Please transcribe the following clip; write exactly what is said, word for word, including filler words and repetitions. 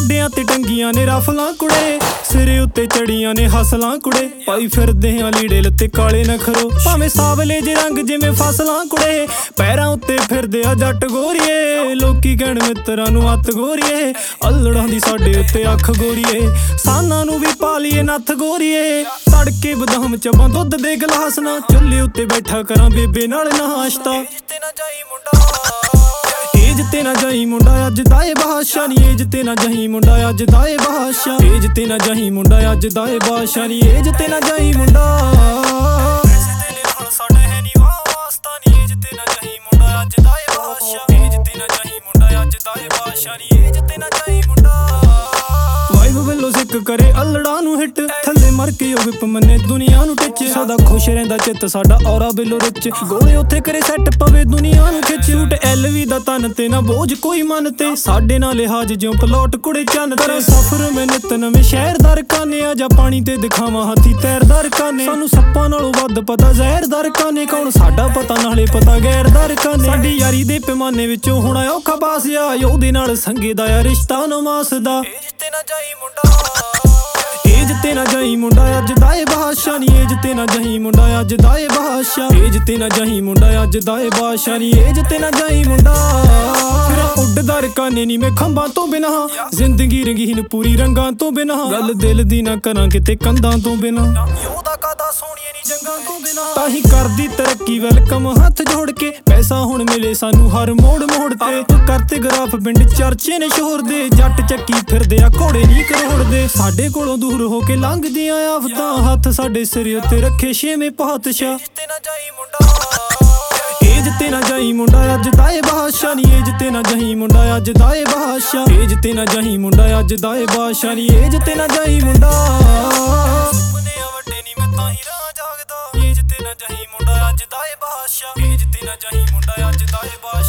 ਮੋਢਿਆਂ ਤੇ ਟੰਗੀਆਂ ਨੇ ਰਫਲਾਂ ਕੁੜੇ, ਸਿਰੇ ਉੱਤੇ ਚੜੀਆਂ ਨੇ ਹਸਲਾਂ ਕੁੜੇ। ਪਾਈ ਫਿਰਦੇ ਆਂ ਲੀੜੇ ਲੱਤੇ ਕਾਲੇ ਨਖਰੋ, ਭਾਵੇਂ ਸਾਵਲੇ ਜੇ ਰੰਗ ਜਿਵੇਂ ਫਸਲਾਂ ਕੁੜੇ। ਪੈਰਾਂ ਉੱਤੇ ਫਿਰਦੇ ਆ ਜੱਟ ਗੋਰੀਏ, ਲੋਕੀ ਕਹਿਣ ਮਿੱਤਰਾਂ ਨੂੰ ਅੱਤ ਗੋਰੀਏ। ਅਲੜਾਂ ਦੀ ਸਾਡੇ ਉੱਤੇ ਅੱਖ ਗੋਰੀਏ, ਸਾਨਾਂ ਨੂੰ ਵੀ ਪਾ ਲਈਏ ਨੱਥ ਗੋਰੀਏ। ਤੜਕੇ ਬਦਾਮ ਚੱਬਾਂ ਦੁੱਧ ਦੇ ਗਲਾਸ ਨਾ, ਚੁੱਲ੍ਹੇ ਉੱਤੇ ਬੈਠਾ ਕਰਾਂ ਬੇਬੇ ਨਾਲ ਨਾਸ਼ਤਾ। ਏਜ ਤੇ ਨਾ ਜਾਈ ਮੁੰਡਾ ਅੱਜ ਦਾ ਏ ਬਾਦਸ਼ਾਹ ਨੀ, ਏਜ ਤੇ ਨਾ ਜਾਈ ਮੁੰਡਾ ਅੱਜ ਦਾ ਏ ਬਾਦਸ਼ਾਹ। ਏਜ ਤੇ ਨਾ ਜਾਈ ਮੁੰਡਾ ਅੱਜ ਦਾ ਏ ਬਾਦਸ਼ਾਹ ਨੀ, ਏਜ ਤੇ ਨਾ ਜਾਈ ਮੁੰਡਾ। ਪੈਸੇ ਤੇਰੇ ਨਾਲ ਸਾਡਾ ਹੈ ਨੀ ਵਾਸਤਾ ਨੀ, ਏਜ ਤੇ ਨਾ ਜਾਈ ਮੁੰਡਾ ਅੱਜ ਦਾ ਏ ਬਾਦਸ਼ਾਹ। ਏਜ ਤੇ ਨਾ ਜਾਈ ਮੁੰਡਾ ਅੱਜ ਦਾ ਏ ਬਾਦਸ਼ਾਹ ਨੀ, ਏਜ ਤੇ ਨਾ ਜਾਈ ਮੁੰਡਾ। ਵਾਈਬ ਵੱਲੋਂ ਸਿੱਕ ਕਰੇ ਅਲੜਾਂ ਨੂੰ ਹਿੱਟ, ਥੱਲੇ ਮਰ ਕੇ ਉਹ ਵਿਪ ਮੰਨੇ ਦੁਨੀਆ ਨੂੰ ਟਿੱਚ। ਸਦਾ ਖੁਸ਼ ਰਹਿੰਦਾ ਚਿੱਤ ਸਾਡਾ ਔਰਾ ਬਿੱਲੋ ਰਿਚ, ਗੋਲੇ ਉੱਥੇ ਕਰੇ ਸੈੱਟ ਪਵੇ ਦੁਨੀਆ ਨੂੰ ਖਿੱਚ। ਝੂਟ ਐਲ ਵੀ ਦਾ ਤਨ ਤੇ ਨਾ ਬੋਝ ਕੋਈ ਮਨ ਤੇ, ਸਾਡੇ ਨਾਲ ਲਿਹਾਜ਼ ਜਿਉਂ ਪਲੋਟ ਕੁੜੇ ਚੰਨ ਤੇ। ਸਫਰ ਮੈਂ ਨਿਤ ਨਵੇਂ ਸ਼ਹਿਰ ਦਾ ਰਕਾਨੇ, ਆ ਜਾ ਪਾਣੀ ਤੇ ਦਿਖਾਵਾਂ ਹਾਥੀ ਤੈਰਦਾ ਰਕਾਨੇ। ਸਾਨੂੰ ਸੱਪਾਂ ਨਾਲੋਂ ਵੱਧ ਪਤਾ ਜ਼ਹਿਰ ਦਾ ਰਕਾਨੇ, ਕੌਣ ਸਾਡਾ ਪਤਾ ਨਾਲੇ ਪਤਾ ਗੈਰ ਦਾ ਰਕਾਨੇ। ਸਾਡੀ ਯਾਰੀ ਦੇ ਪੈਮਾਨੇ ਵਿੱਚੋਂ ਹੁਣ ਔਖਾ ਬਾਸ ਆ, ਉਹਦੇ ਨਾਲ ਸੰਗੇ ਦਾ ਆ ਰਿਸ਼ਤਾ ਨਵਾਸ ਦਾ। ਏਜ ਤੇ ਨਾ ਜਾਈ ਮੁੰਡਾ, ਏਜ ਤੇ ਨਾ ਜਾਈ ਮੁੰਡਾ ਅੱਜ ਦਾ ਏ ਬਾਦਸ਼ਾਹ ਨੀ, ਏਜ ਤੇ ਨਾ ਜਾਈ ਮੁੰਡਾ ਅੱਜ ਦਾ ਏ ਬਾਦਸ਼ਾਹ। ਏਜ ਤੇ ਨਾ ਜਾਈ ਮੁੰਡਾ ਅੱਜ ਦਾ ਏ ਬਾਦਸ਼ਾਹ ਨੀ, ਏਜ ਤੇ ਨਾ ਜਾਈ ਮੁੰਡਾ। ਫਿਰ ਉੱਡਦਾ ਰਕਾਨੇ ਨੀ ਮੈਂ ਖੰਭਾਂ ਤੋਂ ਬਿਨਾਂ, ਜ਼ਿੰਦਗੀ ਰੰਗੀਨ ਪੂਰੀ ਰੰਗਾਂ ਤੋਂ ਬਿਨਾਂ। ਗੱਲ ਦਿਲ ਦੀ ਨਾ ਕਰਾਂ ਕਿਤੇ ਕੰਧਾਂ ਤੋਂ ਬਿਨਾਂ, ਉਹਦਾ ਕਾਦਾ ਸੋਹਣੀਏ ਨੀ ਜੰਗਾਂ ਤੋਂ ਬਿਨਾਂ। ਤਾਂ ਹੀ ਕਰਦੀ ਤਰੱਕੀ ਵੈਲਕਮ ਹੱਥ ਜੋੜ ਕੇ, ਪੈਸਾ ਹੁਣ ਮਿਲੇ ਸਾਨੂੰ ਹਰ ਮੋੜ ਮੋੜ ਤੇ। ਕਰਤੇ ਗਰਾਫ ਪਿੰਡ ਚਰਚੇ ਨੇ ਸ਼ੋਰ ਦੇ, ਜੱਟ ਚੱਕੀ ਫਿਰਦੇ ਆ ਘੋੜੇ ਨੀ ਕਰੋੜ ਦੇ। ਸਾਡੇ ਕੋਲੋਂ ਦੂਰ ਹੋ ਕੇ ਲੰਘਦੀਆਂ ਆਫਤਾਂ, ਹੱਥ ਸਾਡੇ ਸਿਰ ਉੱਤੇ ਰੱਖੇ ਛੇਵੇਂ ਪਾਤਸ਼ਾਹ। ਏਜ ਤੇ ਨਾ ਜਾਈ ਮੁੰਡਾ, ਏਜ ਤੇ ਨਾ ਜਾਈ ਮੁੰਡਾ ਅੱਜ ਦਾ ਏ ਬਾਦਸ਼ਾਹ ਨੀ, ਏਜ ਤੇ ਨਾ ਜਾਈ ਮੁੰਡਾ ਅੱਜ ਦਾ ਏ ਬਾਦਸ਼ਾਹ। ਏਜ ਤੇ ਨਾ ਜਾਈ ਮੁੰਡਾ ਅੱਜ ਦਾ ਏ ਬਾਦਸ਼ਾਹ ਨੀ, ਏਜ ਤੇ ਨਾ ਜਾਈ ਮੁੰਡਾ। ਸੁਪਨੇ ਆ ਵੱਡੇ ਨੀ ਮੈਂ ਤਾਂ ਹੀ ਰਾਹ ਜਾਗਦਾ, ਏਜ ਤੇ ਨਾ ਜਾਈ ਮੁੰਡਾ ਅੱਜ ਦਾ ਏ ਬਾਦਸ਼ਾਹ। ਏਜ ਤੇ ਨਾ ਜਾਈ ਮੁੰਡਾ ਅੱਜ ਦਾ ਏ ਬਾਦਸ਼ਾਹ।